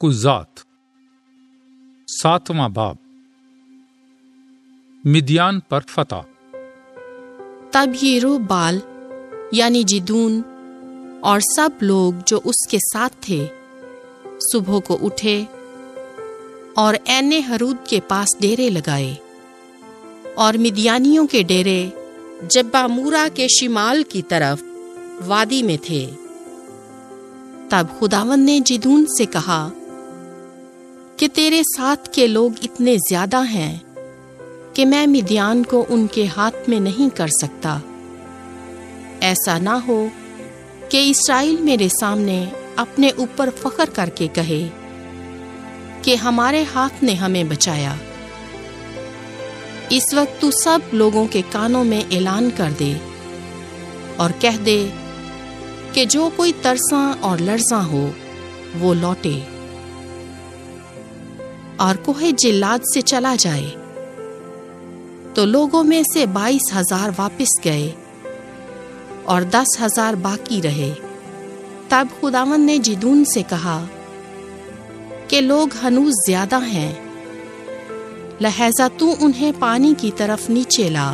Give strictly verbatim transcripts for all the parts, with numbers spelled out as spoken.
قزات ساتواں باب مدیان پر فتح۔ تب یرو بال یعنی جدون اور سب لوگ جو اس کے ساتھ تھے صبح کو اٹھے اور عین حرود کے پاس ڈیرے لگائے، اور مدیانیوں کے ڈیرے جبہ مورا کے شمال کی طرف وادی میں تھے۔ تب خداوند نے جدون سے کہا کہ تیرے ساتھ کے لوگ اتنے زیادہ ہیں کہ میں مدیان کو ان کے ہاتھ میں نہیں کر سکتا۔ ایسا نہ ہو کہ اسرائیل میرے سامنے اپنے اوپر فخر کر کے کہے کہ ہمارے ہاتھ نے ہمیں بچایا۔ اس وقت تو سب لوگوں کے کانوں میں اعلان کر دے اور کہہ دے کہ جو کوئی ترساں اور لرزاں ہو وہ لوٹے اور کوہ جلاد سے چلا جائے۔ تو لوگوں میں سے بائیس ہزار واپس گئے اور دس ہزار باقی رہے۔ تب خداوند نے جدون سے کہا کہ لوگ ہنوز زیادہ ہیں، لہذا تو انہیں پانی کی طرف نیچے لا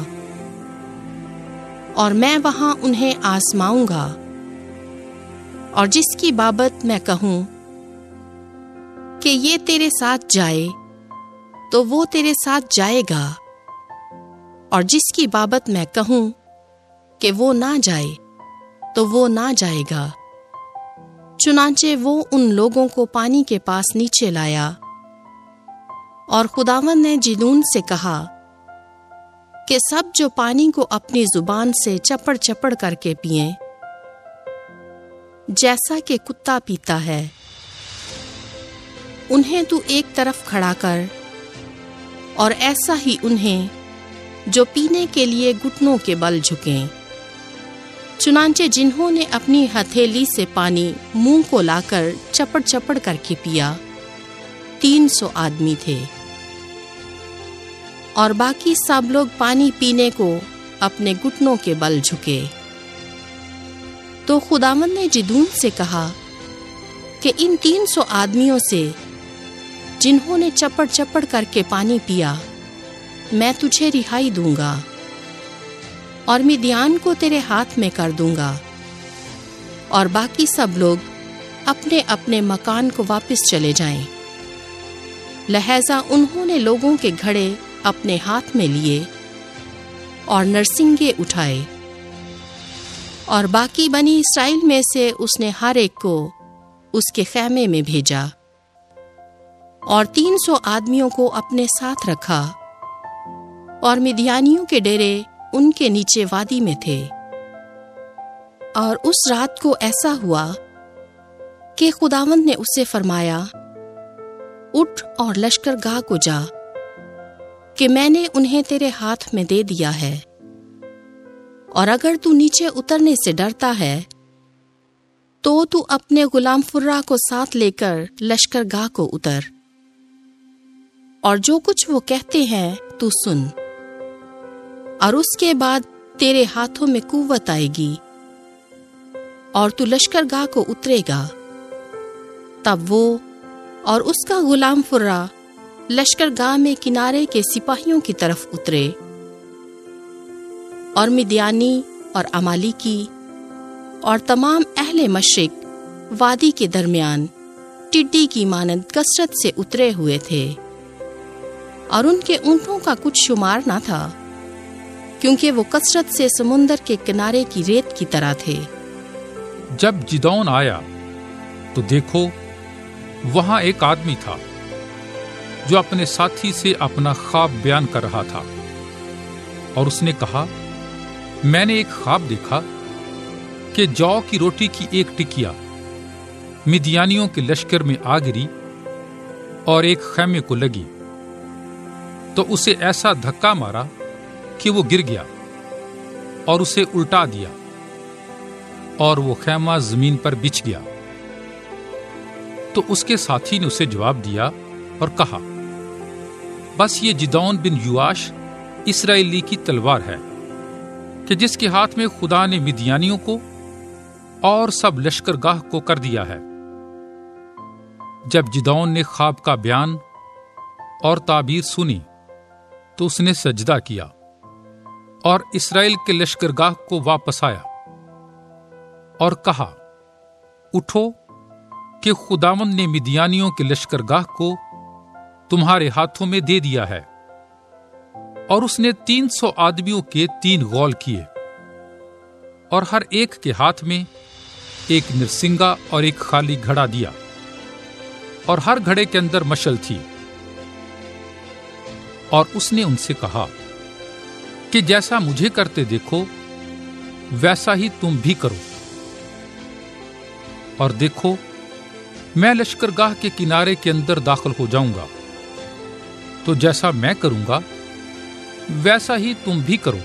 اور میں وہاں انہیں آزماؤں گا، اور جس کی بابت میں کہوں کہ یہ تیرے ساتھ جائے تو وہ تیرے ساتھ جائے گا، اور جس کی بابت میں کہوں کہ وہ نہ جائے تو وہ نہ جائے گا۔ چنانچہ وہ ان لوگوں کو پانی کے پاس نیچے لایا، اور خداوند نے جدون سے کہا کہ سب جو پانی کو اپنی زبان سے چپڑ چپڑ کر کے پئیں، جیسا کہ کتا پیتا ہے، انہیں تو ایک طرف کھڑا کر، اور ایسا ہی انہیں جو پینے کے لیے گھٹنوں کے بل جھکیں۔ چنانچہ جنہوں نے اپنی ہتھیلی سے پانی منہ کو لا کر چپڑ چپڑ کر کے پیا، تین سو آدمی تھے، اور باقی سب لوگ پانی پینے کو اپنے گھٹنوں کے بل جھکے۔ تو خداوند نے جدون سے کہا کہ ان تین سو آدمیوں سے جنہوں نے چپڑ چپڑ کر کے پانی پیا، میں تجھے رہائی دوں گا اور مدیان کو تیرے ہاتھ میں کر دوں گا، اور باقی سب لوگ اپنے اپنے مکان کو واپس چلے جائیں۔ لہذا انہوں نے لوگوں کے گھڑے اپنے ہاتھ میں لیے اور نرسنگے اٹھائے، اور باقی بنی اسرائیل میں سے اس نے ہر ایک کو اس کے خیمے میں بھیجا، اور تین سو آدمیوں کو اپنے ساتھ رکھا، اور مدیانیوں کے ڈیرے ان کے نیچے وادی میں تھے۔ اور اس رات کو ایسا ہوا کہ خداوند نے اسے فرمایا، اٹھ اور لشکر گاہ کو جا، کہ میں نے انہیں تیرے ہاتھ میں دے دیا ہے، اور اگر تو نیچے اترنے سے ڈرتا ہے تو تو اپنے غلام فرا کو ساتھ لے کر لشکر گاہ کو اتر، اور جو کچھ وہ کہتے ہیں تو سن، اور اس کے بعد تیرے ہاتھوں میں قوت آئے گی اور تو لشکر گاہ کو اترے گا۔ تب وہ اور اس کا غلام فرا لشکر گاہ میں کنارے کے سپاہیوں کی طرف اترے، اور مدیانی اور امالیکی اور تمام اہل مشرق وادی کے درمیان ٹڈی کی مانند کثرت سے اترے ہوئے تھے، اور ان کے اونٹوں کا کچھ شمار نہ تھا، کیونکہ وہ کثرت سے سمندر کے کنارے کی ریت کی طرح تھے۔ جب جدون آیا تو دیکھو وہاں ایک آدمی تھا جو اپنے ساتھی سے اپنا خواب بیان کر رہا تھا، اور اس نے کہا، میں نے ایک خواب دیکھا کہ جو کی روٹی کی ایک ٹکیا مدیانیوں کے لشکر میں آ گری اور ایک خیمے کو لگی، تو اسے ایسا دھکا مارا کہ وہ گر گیا اور اسے الٹا دیا، اور وہ خیمہ زمین پر بچھ گیا۔ تو اس کے ساتھی نے اسے جواب دیا اور کہا، بس یہ جدون بن یواش اسرائیلی کی تلوار ہے کہ جس کے ہاتھ میں خدا نے مدیانیوں کو اور سب لشکر گاہ کو کر دیا ہے۔ جب جدعون نے خواب کا بیان اور تعبیر سنی تو اس نے سجدہ کیا اور اسرائیل کے لشکرگاہ کو واپس آیا اور کہا، اٹھو کہ خداوند نے مدیانیوں کے لشکرگاہ کو تمہارے ہاتھوں میں دے دیا ہے۔ اور اس نے تین سو آدمیوں کے تین غول کیے اور ہر ایک کے ہاتھ میں ایک نرسنگا اور ایک خالی گھڑا دیا، اور ہر گھڑے کے اندر مشل تھی۔ اور اس نے ان سے کہا کہ جیسا مجھے کرتے دیکھو ویسا ہی تم بھی کرو۔ اور دیکھو، میں لشکرگاہ کے کنارے کے اندر داخل ہو جاؤں گا، تو جیسا میں کروں گا ویسا ہی تم بھی کرو۔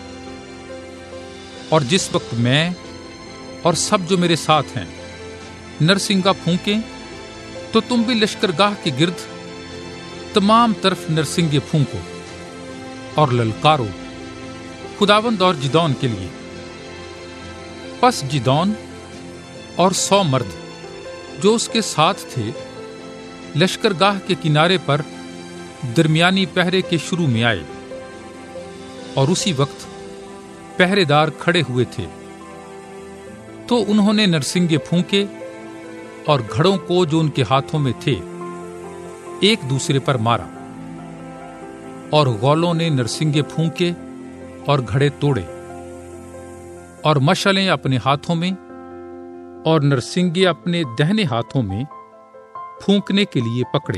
اور جس وقت میں اور سب جو میرے ساتھ ہیں نرسنگا پھونکیں تو تم بھی لشکرگاہ کے گرد تمام طرف نرسنگے پھونکو اور للکارو خداوند اور جدعون کے لیے۔ پس جدعون اور سو مرد جو اس کے ساتھ تھے لشکرگاہ کے کنارے پر درمیانی پہرے کے شروع میں آئے، اور اسی وقت پہرے دار کھڑے ہوئے تھے۔ تو انہوں نے نرسنگے پھونکے اور گھڑوں کو جو ان کے ہاتھوں میں تھے ایک دوسرے پر مارا، اور غولوں نے نرسنگے پھونکے اور گھڑے توڑے، اور مشلیں اپنے ہاتھوں میں اور نرسنگے اپنے دہنے ہاتھوں میں پھونکنے کے لیے پکڑے،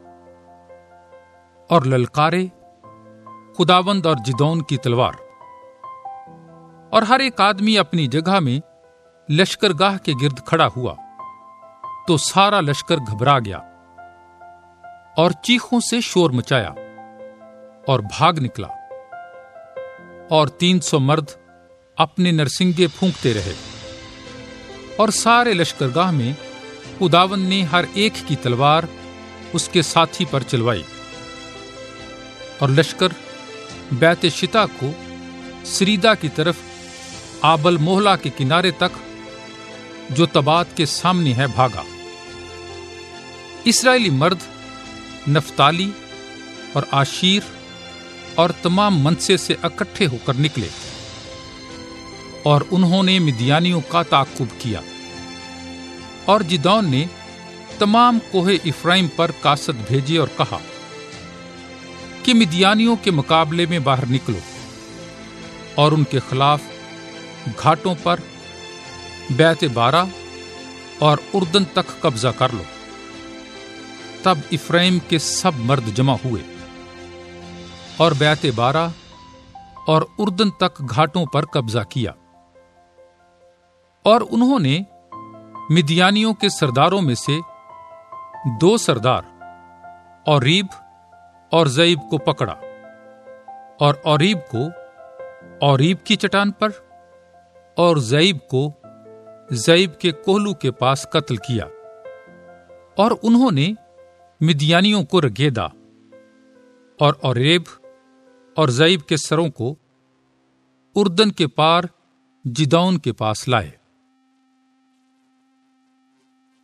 اور للکارے خداوند اور جدعون کی تلوار۔ اور ہر ایک آدمی اپنی جگہ میں لشکرگاہ کے گرد کھڑا ہوا، تو سارا لشکر گھبرا گیا اور چیخوں سے شور مچایا اور بھاگ نکلا، اور تین سو مرد اپنے نرسنگے پھونکتے رہے، اور سارے لشکرگاہ میں خداوند نے ہر ایک کی تلوار اس کے ساتھی پر چلوائی، اور لشکر بیت شتا کو سریدا کی طرف آبل موہلا کے کنارے تک جو تبات کے سامنے ہے بھاگا۔ اسرائیلی مرد نفتالی اور آشیر اور تمام منسے سے اکٹھے ہو کر نکلے، اور انہوں نے مدیانیوں کا تعقب کیا۔ اور جدعون نے تمام کوہ افرائیم پر کاسد بھیجے اور کہا کہ مدیانیوں کے مقابلے میں باہر نکلو اور ان کے خلاف گھاٹوں پر بیت بارہ اور اردن تک قبضہ کر لو۔ تب افرائیم کے سب مرد جمع ہوئے اور بیت بارہ اور اردن تک گھاٹوں پر قبضہ کیا، اور انہوں نے مدیانیوں کے سرداروں میں سے دو سردار اوریب اور زیب کو پکڑا، اور اوریب کو اوریب کی چٹان پر اور زیب کو زیب کے کوہلو کے پاس قتل کیا، اور انہوں نے مدیانیوں کو رگیدا، اور اوریب اور زیب کے سروں کو اردن کے پار جدعون کے پاس لائے۔